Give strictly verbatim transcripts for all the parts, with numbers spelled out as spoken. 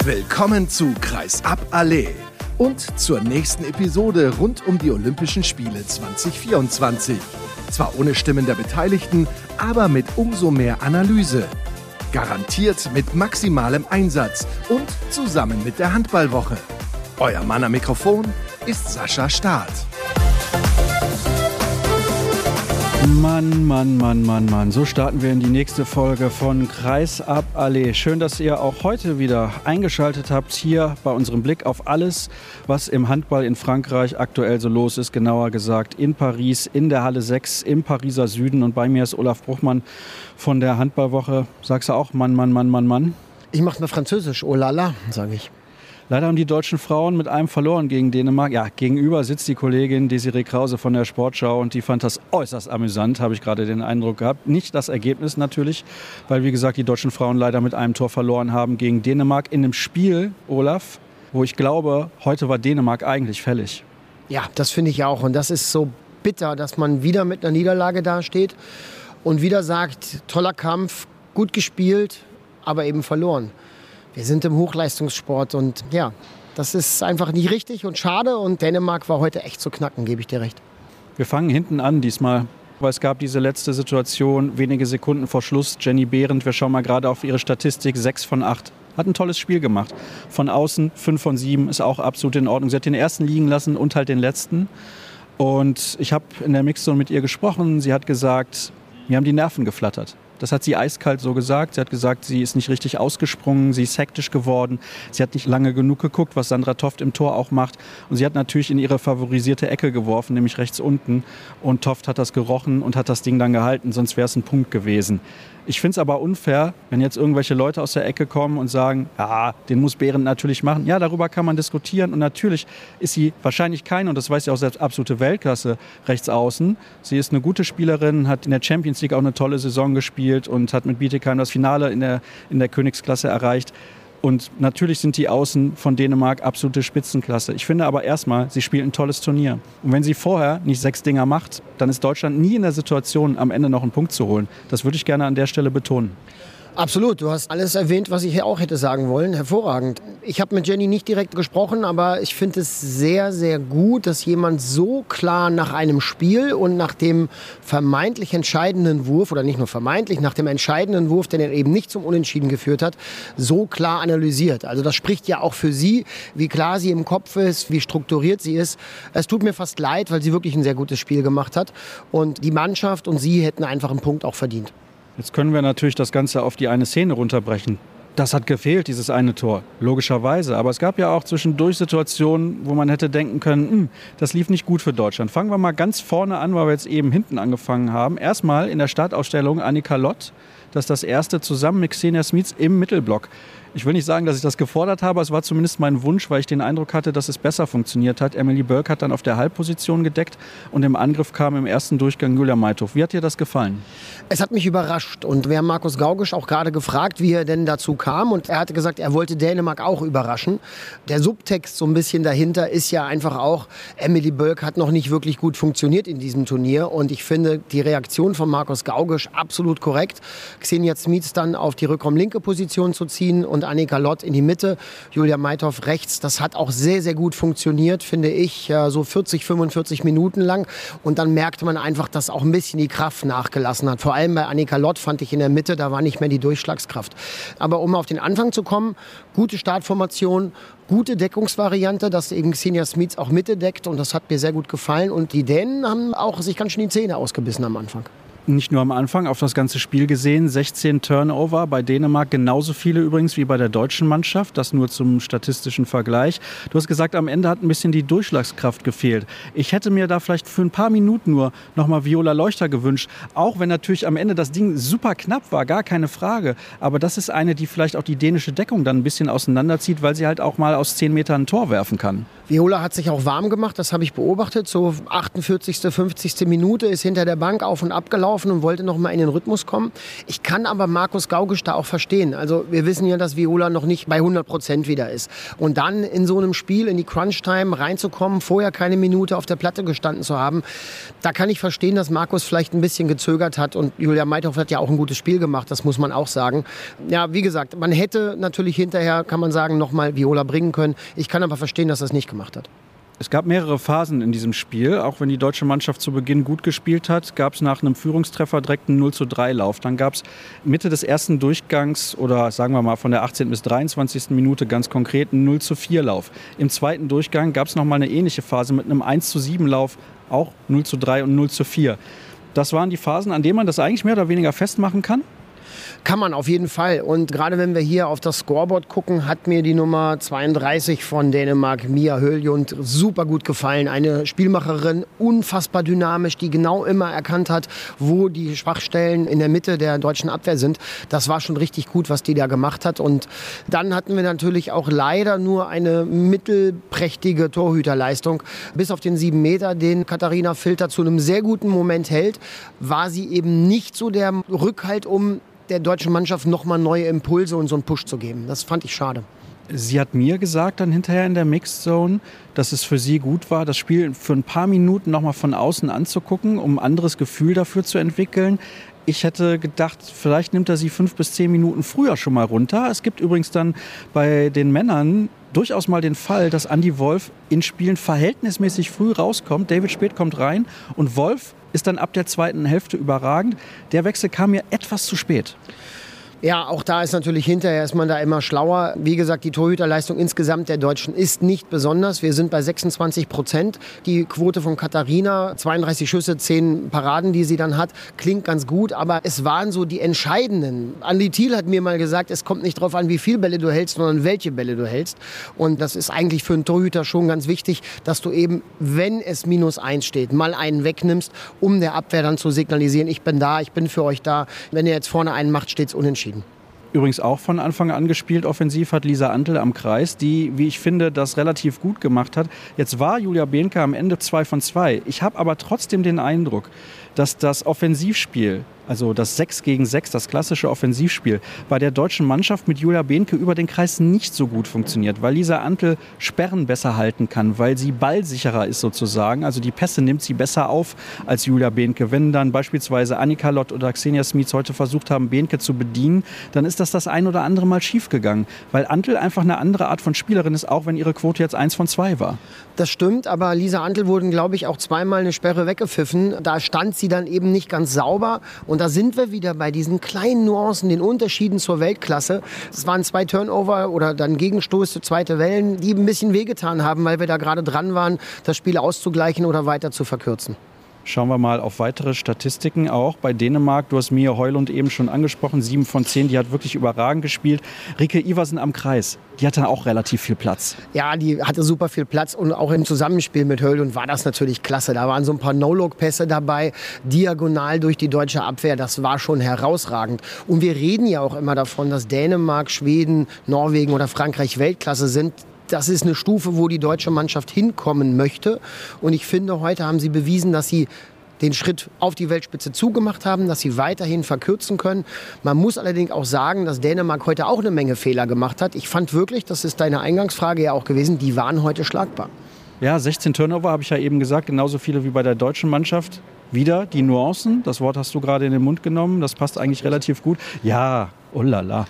Willkommen zu Kreisab Allee und zur nächsten Episode rund um die Olympischen Spiele zwanzig vierundzwanzig. Zwar ohne Stimmen der Beteiligten, aber mit umso mehr Analyse. Garantiert mit maximalem Einsatz und zusammen mit der Handballwoche. Euer Mann am Mikrofon ist Sascha Staat. Mann, Mann, Mann, Mann, Mann. So starten wir in die nächste Folge von Kreisab Allee. Schön, dass ihr auch heute wieder eingeschaltet habt hier bei unserem Blick auf alles, was im Handball in Frankreich aktuell so los ist. Genauer gesagt in Paris, in der Halle sechs, im Pariser Süden. Und bei mir ist Olaf Bruchmann von der Handballwoche. Sagst du auch Mann, Mann, Mann, Mann, Mann? Ich mache mal Französisch. Oh la la, sage ich. Leider haben die deutschen Frauen mit einem verloren gegen Dänemark. Ja, gegenüber sitzt die Kollegin Desiree Krause von der Sportschau und die fand das äußerst amüsant, habe ich gerade den Eindruck gehabt. Nicht das Ergebnis natürlich, weil wie gesagt die deutschen Frauen leider mit einem Tor verloren haben gegen Dänemark in einem Spiel, Olaf, wo ich glaube, heute war Dänemark eigentlich fällig. Ja, das finde ich auch und das ist so bitter, dass man wieder mit einer Niederlage dasteht und wieder sagt, toller Kampf, gut gespielt, aber eben verloren. Wir sind im Hochleistungssport und ja, das ist einfach nicht richtig und schade. Und Dänemark war heute echt zu knacken, gebe ich dir recht. Wir fangen hinten an diesmal, weil es gab diese letzte Situation, wenige Sekunden vor Schluss. Jenny Behrendt, wir schauen mal gerade auf ihre Statistik, sechs von acht. Hat ein tolles Spiel gemacht. Von außen fünf von sieben, ist auch absolut in Ordnung. Sie hat den ersten liegen lassen und halt den letzten. Und ich habe in der Mixzone mit ihr gesprochen. Sie hat gesagt, mir haben die Nerven geflattert. Das hat sie eiskalt so gesagt. Sie hat gesagt, sie ist nicht richtig ausgesprungen, sie ist hektisch geworden. Sie hat nicht lange genug geguckt, was Sandra Toft im Tor auch macht. Und sie hat natürlich in ihre favorisierte Ecke geworfen, nämlich rechts unten. Und Toft hat das gerochen und hat das Ding dann gehalten, sonst wäre es ein Punkt gewesen. Ich finde es aber unfair, wenn jetzt irgendwelche Leute aus der Ecke kommen und sagen, ja, den muss Behrendt natürlich machen. Ja, darüber kann man diskutieren. Und natürlich ist sie wahrscheinlich keine, und das weiß ja auch selbst, absolute Weltklasse rechts außen. Sie ist eine gute Spielerin, hat in der Champions League auch eine tolle Saison gespielt und hat mit Bietigheim das Finale in der, in der Königsklasse erreicht. Und natürlich sind die Außen von Dänemark absolute Spitzenklasse. Ich finde aber erstmal, sie spielt ein tolles Turnier. Und wenn sie vorher nicht sechs Dinger macht, dann ist Deutschland nie in der Situation, am Ende noch einen Punkt zu holen. Das würde ich gerne an der Stelle betonen. Absolut, du hast alles erwähnt, was ich hier auch hätte sagen wollen. Hervorragend. Ich habe mit Jenny nicht direkt gesprochen, aber ich finde es sehr, sehr gut, dass jemand so klar nach einem Spiel und nach dem vermeintlich entscheidenden Wurf, oder nicht nur vermeintlich, nach dem entscheidenden Wurf, der eben nicht zum Unentschieden geführt hat, so klar analysiert. Also das spricht ja auch für sie, wie klar sie im Kopf ist, wie strukturiert sie ist. Es tut mir fast leid, weil sie wirklich ein sehr gutes Spiel gemacht hat. Und die Mannschaft und sie hätten einfach einen Punkt auch verdient. Jetzt können wir natürlich das Ganze auf die eine Szene runterbrechen. Das hat gefehlt, dieses eine Tor, logischerweise. Aber es gab ja auch zwischendurch Situationen, wo man hätte denken können, das lief nicht gut für Deutschland. Fangen wir mal ganz vorne an, weil wir jetzt eben hinten angefangen haben. Erstmal in der Startausstellung Annika Lott, das ist das erste zusammen mit Xenia Smits im Mittelblock. Ich will nicht sagen, dass ich das gefordert habe, es war zumindest mein Wunsch, weil ich den Eindruck hatte, dass es besser funktioniert hat. Emily Burke hat dann auf der Halbposition gedeckt und im Angriff kam im ersten Durchgang Julia Meithof. Wie hat dir das gefallen? Es hat mich überrascht und wir haben Markus Gaugisch auch gerade gefragt, wie er denn dazu kam und er hatte gesagt, er wollte Dänemark auch überraschen. Der Subtext so ein bisschen dahinter ist ja einfach auch, Emily Burke hat noch nicht wirklich gut funktioniert in diesem Turnier und ich finde die Reaktion von Markus Gaugisch absolut korrekt. Xenia Smits dann auf die Rückraum-linke Position zu ziehen und Annika Lott in die Mitte, Julia Meithof rechts. Das hat auch sehr, sehr gut funktioniert, finde ich, so vierzig, fünfundvierzig Minuten lang. Und dann merkte man einfach, dass auch ein bisschen die Kraft nachgelassen hat. Vor allem bei Annika Lott fand ich in der Mitte, da war nicht mehr die Durchschlagskraft. Aber um auf den Anfang zu kommen, gute Startformation, gute Deckungsvariante, dass eben Xenia Smits auch Mitte deckt. Und das hat mir sehr gut gefallen. Und die Dänen haben auch sich ganz schön die Zähne ausgebissen am Anfang. Nicht nur am Anfang, auf das ganze Spiel gesehen, sechzehn Turnover, bei Dänemark genauso viele übrigens wie bei der deutschen Mannschaft, das nur zum statistischen Vergleich. Du hast gesagt, am Ende hat ein bisschen die Durchschlagskraft gefehlt. Ich hätte mir da vielleicht für ein paar Minuten nur nochmal Viola Leuchter gewünscht, auch wenn natürlich am Ende das Ding super knapp war, gar keine Frage. Aber das ist eine, die vielleicht auch die dänische Deckung dann ein bisschen auseinanderzieht, weil sie halt auch mal aus zehn Metern ein Tor werfen kann. Viola hat sich auch warm gemacht, das habe ich beobachtet. So achtundvierzigste, fünfzigste Minute ist hinter der Bank auf und ab gelaufen. angelaufen und wollte noch mal in den Rhythmus kommen. Ich kann aber Markus Gaugisch da auch verstehen. Also wir wissen ja, dass Viola noch nicht bei hundert Prozent wieder ist. Und dann in so einem Spiel, in die Crunch-Time reinzukommen, vorher keine Minute auf der Platte gestanden zu haben, da kann ich verstehen, dass Markus vielleicht ein bisschen gezögert hat. Und Julia Meithoff hat ja auch ein gutes Spiel gemacht, das muss man auch sagen. Ja, wie gesagt, man hätte natürlich hinterher, kann man sagen, noch mal Viola bringen können. Ich kann aber verstehen, dass er es nicht gemacht hat. Es gab mehrere Phasen in diesem Spiel. Auch wenn die deutsche Mannschaft zu Beginn gut gespielt hat, gab es nach einem Führungstreffer direkt einen null zu drei Lauf. Dann gab es Mitte des ersten Durchgangs oder sagen wir mal von der achtzehnten bis dreiundzwanzigsten Minute ganz konkret einen null zu vier Lauf. Im zweiten Durchgang gab es nochmal eine ähnliche Phase mit einem eins zu sieben Lauf, auch null zu drei und null zu vier. Das waren die Phasen, an denen man das eigentlich mehr oder weniger festmachen kann. Kann man auf jeden Fall. Und gerade wenn wir hier auf das Scoreboard gucken, hat mir die Nummer zweiunddreißig von Dänemark, Mia Höljund, super gut gefallen. Eine Spielmacherin, unfassbar dynamisch, die genau immer erkannt hat, wo die Schwachstellen in der Mitte der deutschen Abwehr sind. Das war schon richtig gut, was die da gemacht hat. Und dann hatten wir natürlich auch leider nur eine mittelprächtige Torhüterleistung. Bis auf den sieben Meter, den Katharina Filter zu einem sehr guten Moment hält, war sie eben nicht so der Rückhalt, um der deutschen Mannschaft nochmal neue Impulse und so einen Push zu geben. Das fand ich schade. Sie hat mir gesagt dann hinterher in der Mixed Zone, dass es für sie gut war, das Spiel für ein paar Minuten nochmal von außen anzugucken, um ein anderes Gefühl dafür zu entwickeln. Ich hätte gedacht, vielleicht nimmt er sie fünf bis zehn Minuten früher schon mal runter. Es gibt übrigens dann bei den Männern durchaus mal den Fall, dass Andi Wolf in Spielen verhältnismäßig früh rauskommt. David Speth kommt rein und Wolf ist dann ab der zweiten Hälfte überragend. Der Wechsel kam mir etwas zu spät. Ja, auch da ist natürlich hinterher ist man da immer schlauer. Wie gesagt, die Torhüterleistung insgesamt der Deutschen ist nicht besonders. Wir sind bei sechsundzwanzig Prozent. Die Quote von Katharina, zweiunddreißig Schüsse, zehn Paraden, die sie dann hat, klingt ganz gut. Aber es waren so die entscheidenden. Andi Thiel hat mir mal gesagt, es kommt nicht darauf an, wie viele Bälle du hältst, sondern welche Bälle du hältst. Und das ist eigentlich für einen Torhüter schon ganz wichtig, dass du eben, wenn es minus eins steht, mal einen wegnimmst, um der Abwehr dann zu signalisieren, ich bin da, ich bin für euch da. Wenn ihr jetzt vorne einen macht, steht es unentschieden. Übrigens auch von Anfang an gespielt offensiv hat Lisa Antl am Kreis, die, wie ich finde, das relativ gut gemacht hat. Jetzt war Julia Behnke am Ende zwei von zwei. Ich habe aber trotzdem den Eindruck, dass das Offensivspiel, also das sechs gegen sechs, das klassische Offensivspiel, bei der deutschen Mannschaft mit Julia Behnke über den Kreis nicht so gut funktioniert, weil Lisa Antl Sperren besser halten kann, weil sie ballsicherer ist sozusagen. Also die Pässe nimmt sie besser auf als Julia Behnke. Wenn dann beispielsweise Annika Lott oder Xenia Smits heute versucht haben, Behnke zu bedienen, dann ist das das ein oder andere Mal schiefgegangen, weil Antl einfach eine andere Art von Spielerin ist, auch wenn ihre Quote jetzt eins von zwei war. Das stimmt, aber Lisa Antl wurden, glaube ich, auch zweimal eine Sperre weggepfiffen. Da stand sie dann eben nicht ganz sauber. Und da sind wir wieder bei diesen kleinen Nuancen, den Unterschieden zur Weltklasse. Es waren zwei Turnover oder dann Gegenstoß, zweite Wellen, die ein bisschen wehgetan haben, weil wir da gerade dran waren, das Spiel auszugleichen oder weiter zu verkürzen. Schauen wir mal auf weitere Statistiken auch bei Dänemark. Du hast Mia Højlund eben schon angesprochen, sieben von zehn, die hat wirklich überragend gespielt. Rikke Iversen am Kreis, die hatte auch relativ viel Platz. Ja, die hatte super viel Platz und auch im Zusammenspiel mit Højlund war das natürlich klasse. Da waren so ein paar No-Look-Pässe dabei, diagonal durch die deutsche Abwehr, das war schon herausragend. Und wir reden ja auch immer davon, dass Dänemark, Schweden, Norwegen oder Frankreich Weltklasse sind. Das ist eine Stufe, wo die deutsche Mannschaft hinkommen möchte. Und ich finde, heute haben sie bewiesen, dass sie den Schritt auf die Weltspitze zugemacht haben, dass sie weiterhin verkürzen können. Man muss allerdings auch sagen, dass Dänemark heute auch eine Menge Fehler gemacht hat. Ich fand wirklich, das ist deine Eingangsfrage ja auch gewesen, die waren heute schlagbar. Ja, sechzehn Turnover habe ich ja eben gesagt, genauso viele wie bei der deutschen Mannschaft. Wieder die Nuancen, das Wort hast du gerade in den Mund genommen, das passt eigentlich relativ gut. Ja, oh la la.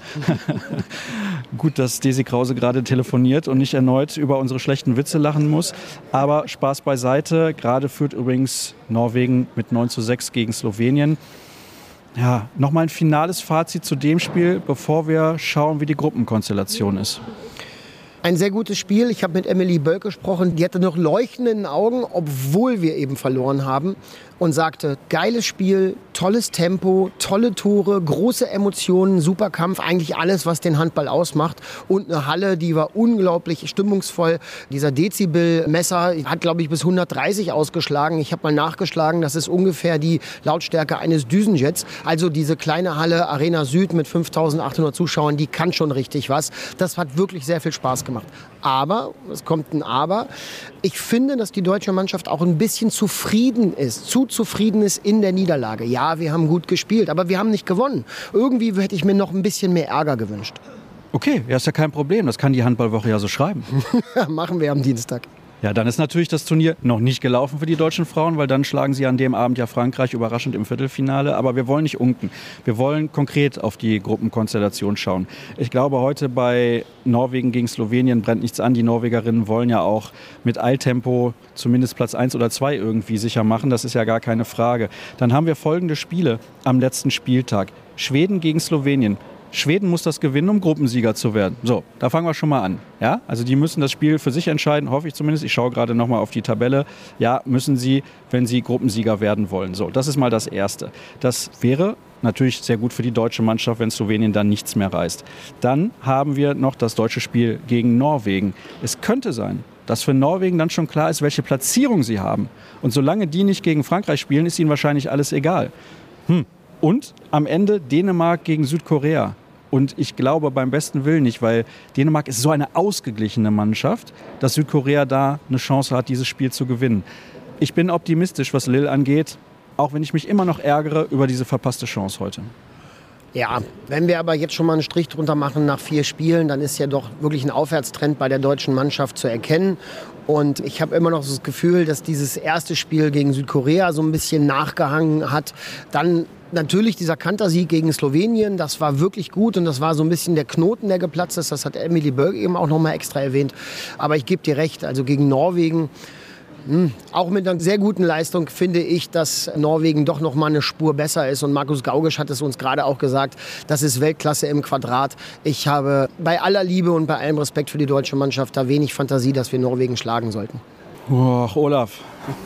Gut, dass Desi Krause gerade telefoniert und nicht erneut über unsere schlechten Witze lachen muss. Aber Spaß beiseite, gerade führt übrigens Norwegen mit neun zu sechs gegen Slowenien. Ja, nochmal ein finales Fazit zu dem Spiel, bevor wir schauen, wie die Gruppenkonstellation ist. Ein sehr gutes Spiel. Ich habe mit Emily Bölk gesprochen. Die hatte noch Leuchten in den Augen, obwohl wir eben verloren haben. Und sagte, geiles Spiel, tolles Tempo, tolle Tore, große Emotionen, super Kampf. Eigentlich alles, was den Handball ausmacht. Und eine Halle, die war unglaublich stimmungsvoll. Dieser Dezibel-Messer hat, glaube ich, bis hundertdreißig ausgeschlagen. Ich habe mal nachgeschlagen, das ist ungefähr die Lautstärke eines Düsenjets. Also diese kleine Halle Arena Süd mit fünftausendachthundert Zuschauern, die kann schon richtig was. Das hat wirklich sehr viel Spaß gemacht. Aber, es kommt ein Aber, ich finde, dass die deutsche Mannschaft auch ein bisschen zufrieden ist. Zu zufrieden ist in der Niederlage. Ja, ja, wir haben gut gespielt, aber wir haben nicht gewonnen. Irgendwie hätte ich mir noch ein bisschen mehr Ärger gewünscht. Okay, ja, ist ja kein Problem. Das kann die Handballwoche ja so schreiben. Machen wir am Dienstag. Ja, dann ist natürlich das Turnier noch nicht gelaufen für die deutschen Frauen, weil dann schlagen sie an dem Abend ja Frankreich überraschend im Viertelfinale. Aber wir wollen nicht unken. Wir wollen konkret auf die Gruppenkonstellation schauen. Ich glaube, heute bei Norwegen gegen Slowenien brennt nichts an. Die Norwegerinnen wollen ja auch mit Eiltempo zumindest Platz eins oder zwei irgendwie sicher machen. Das ist ja gar keine Frage. Dann haben wir folgende Spiele am letzten Spieltag. Schweden gegen Slowenien. Schweden muss das gewinnen, um Gruppensieger zu werden. So, da fangen wir schon mal an. Ja? Also die müssen das Spiel für sich entscheiden, hoffe ich zumindest. Ich schaue gerade noch mal auf die Tabelle. Ja, müssen sie, wenn sie Gruppensieger werden wollen. So, das ist mal das Erste. Das wäre natürlich sehr gut für die deutsche Mannschaft, wenn Slowenien dann nichts mehr reißt. Dann haben wir noch das deutsche Spiel gegen Norwegen. Es könnte sein, dass für Norwegen dann schon klar ist, welche Platzierung sie haben. Und solange die nicht gegen Frankreich spielen, ist ihnen wahrscheinlich alles egal. Hm. Und am Ende Dänemark gegen Südkorea. Und ich glaube beim besten Willen nicht, weil Dänemark ist so eine ausgeglichene Mannschaft, dass Südkorea da eine Chance hat, dieses Spiel zu gewinnen. Ich bin optimistisch, was Lille angeht, auch wenn ich mich immer noch ärgere über diese verpasste Chance heute. Ja, wenn wir aber jetzt schon mal einen Strich drunter machen nach vier Spielen, dann ist ja doch wirklich ein Aufwärtstrend bei der deutschen Mannschaft zu erkennen. Und ich habe immer noch das Gefühl, dass dieses erste Spiel gegen Südkorea so ein bisschen nachgehangen hat. Dann natürlich dieser Kantersieg gegen Slowenien, das war wirklich gut und das war so ein bisschen der Knoten, der geplatzt ist. Das hat Emily Bölk eben auch noch mal extra erwähnt. Aber ich gebe dir recht, also gegen Norwegen, mh, auch mit einer sehr guten Leistung, finde ich, dass Norwegen doch noch mal eine Spur besser ist. Und Markus Gaugisch hat es uns gerade auch gesagt, das ist Weltklasse im Quadrat. Ich habe bei aller Liebe und bei allem Respekt für die deutsche Mannschaft da wenig Fantasie, dass wir Norwegen schlagen sollten. Och, Olaf.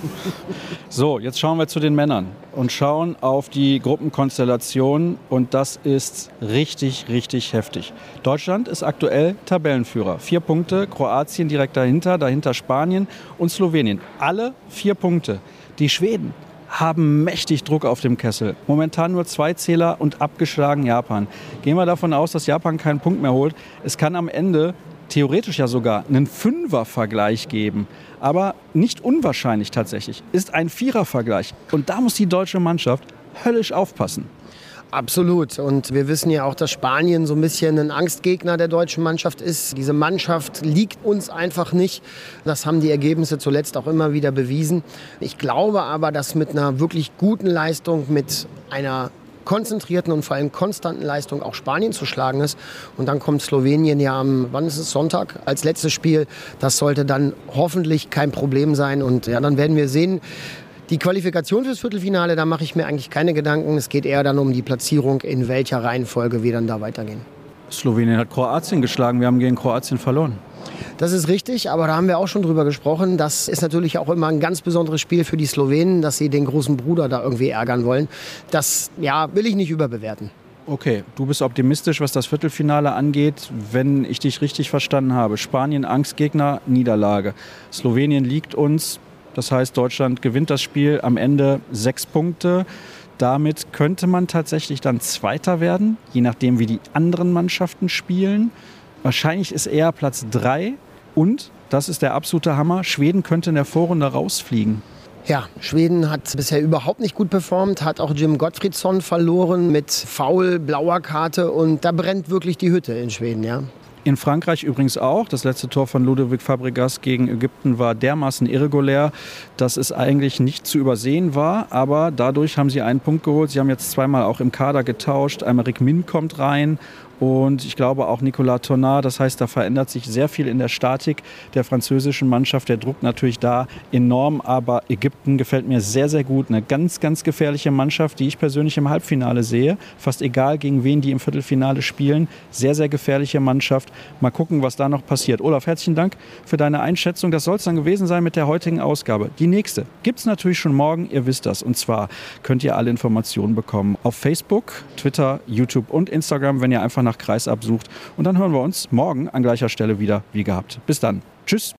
So, jetzt schauen wir zu den Männern und schauen auf die Gruppenkonstellation und das ist richtig, richtig heftig. Deutschland ist aktuell Tabellenführer. Vier Punkte, Kroatien direkt dahinter, dahinter Spanien und Slowenien. Alle vier Punkte. Die Schweden haben mächtig Druck auf dem Kessel. Momentan nur zwei Zähler und abgeschlagen Japan. Gehen wir davon aus, dass Japan keinen Punkt mehr holt. Es kann am Ende theoretisch ja sogar einen Fünfer-Vergleich geben. Aber nicht unwahrscheinlich tatsächlich. Ist ein Vierer-Vergleich. Und da muss die deutsche Mannschaft höllisch aufpassen. Absolut. Und wir wissen ja auch, dass Spanien so ein bisschen ein Angstgegner der deutschen Mannschaft ist. Diese Mannschaft liegt uns einfach nicht. Das haben die Ergebnisse zuletzt auch immer wieder bewiesen. Ich glaube aber, dass mit einer wirklich guten Leistung, mit einer konzentrierten und vor allem konstanten Leistung auch Spanien zu schlagen ist. Und dann kommt Slowenien ja am, wann ist es, Sonntag als letztes Spiel. Das sollte dann hoffentlich kein Problem sein. Und ja, dann werden wir sehen, die Qualifikation fürs Viertelfinale, da mache ich mir eigentlich keine Gedanken. Es geht eher dann um die Platzierung, in welcher Reihenfolge wir dann da weitergehen. Slowenien hat Kroatien geschlagen. Wir haben gegen Kroatien verloren. Das ist richtig, aber da haben wir auch schon drüber gesprochen. Das ist natürlich auch immer ein ganz besonderes Spiel für die Slowenen, dass sie den großen Bruder da irgendwie ärgern wollen. Das, ja, will ich nicht überbewerten. Okay, du bist optimistisch, was das Viertelfinale angeht, wenn ich dich richtig verstanden habe. Spanien, Angstgegner, Niederlage. Slowenien liegt uns, das heißt, Deutschland gewinnt das Spiel, am Ende sechs Punkte. Damit könnte man tatsächlich dann Zweiter werden, je nachdem, wie die anderen Mannschaften spielen. Wahrscheinlich ist eher Platz drei und, das ist der absolute Hammer, Schweden könnte in der Vorrunde rausfliegen. Ja, Schweden hat bisher überhaupt nicht gut performt, hat auch Jim Gottfriedson verloren mit Foul, blauer Karte und da brennt wirklich die Hütte in Schweden, ja. In Frankreich übrigens auch. Das letzte Tor von Ludovic Fabregas gegen Ägypten war dermaßen irregulär, dass es eigentlich nicht zu übersehen war. Aber dadurch haben sie einen Punkt geholt. Sie haben jetzt zweimal auch im Kader getauscht. Einmal Rick Min kommt rein und ich glaube auch Nicolas Tonard. Das heißt, da verändert sich sehr viel in der Statik der französischen Mannschaft. Der Druck natürlich da enorm. Aber Ägypten gefällt mir sehr, sehr gut. Eine ganz, ganz gefährliche Mannschaft, die ich persönlich im Halbfinale sehe. Fast egal, gegen wen die im Viertelfinale spielen. Sehr, sehr gefährliche Mannschaft. Mal gucken, was da noch passiert. Olaf, herzlichen Dank für deine Einschätzung. Das soll es dann gewesen sein mit der heutigen Ausgabe. Die nächste gibt es natürlich schon morgen, ihr wisst das. Und zwar könnt ihr alle Informationen bekommen auf Facebook, Twitter, YouTube und Instagram, wenn ihr einfach nach Kreisab sucht. Und dann hören wir uns morgen an gleicher Stelle wieder wie gehabt. Bis dann. Tschüss.